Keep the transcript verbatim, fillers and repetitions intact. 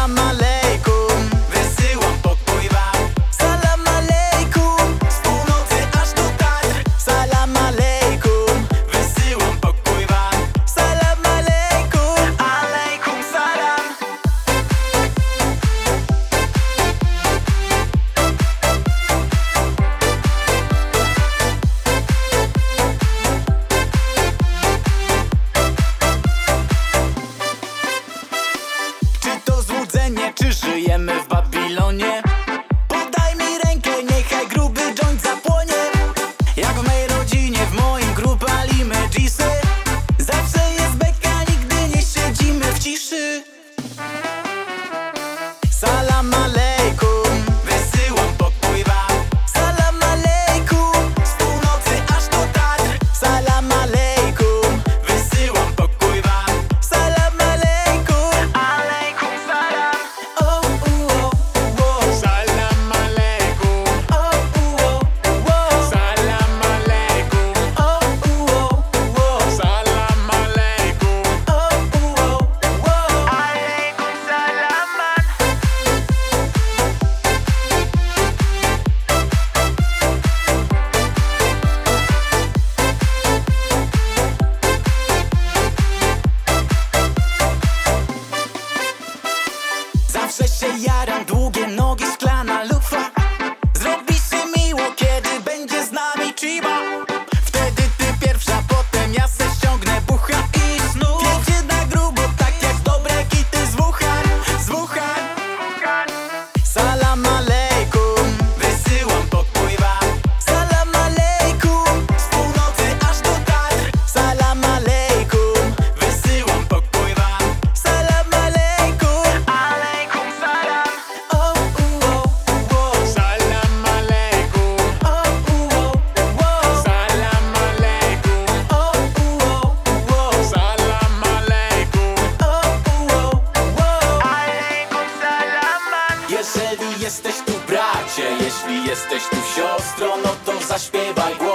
Salam alejkum, wysyłam pokój wam. Salam alejkum, z północy aż do Tatr. Salam alejkum, wysyłam pokój wam. Salam alejkum, alejkum salam. Czy to złudzenie, czy żyjemy w Babilonie? Podaj mi rękę, niechaj gruby joint zapłonie. Jak w mej rodzinie, w moim grupie palimy dżisy. Zawsze jest beka, nigdy nie siedzimy w ciszy. Salam alejkum, wysyłam pokój wam. Salam alejkum, z północy aż do Tatr. Salam alejkum, wysyłam pokój wam. Salam alejkum, alejkum salam. O, u, o, u, o. Salam alejkum, O, u, o, u, o. salam alejkum, O, u, o, u, o. salam alejkum. O, u, o, u, o. Alejkum salam. Zawsze się jaram, długie nogi, szklana lufa. Zrobi się miło, kiedy będzie z nami Chiba. Wtedy ty pierwsza, potem ja se ściągnę bucha i snów. Jedzie na grubo, tak jak dobre kity z Wuhan, z Wuhan. Salam alejkum, wysyłam pokój wam. Salam alejkum, z północy aż do Tatr. Salam alejkum, wysyłam pokój wam. Salam alejkum, alejkum salam. O, u, o, u, o. Salam alejkum, O, u, o, u, o. salam alejkum, O, u, o, u, o. salam alejkum. O, u, o, u, o. Alejkum salam. Jeżeli jesteś tu bracie, jeśli jesteś tu siostro, no to zaśpiewaj głośno.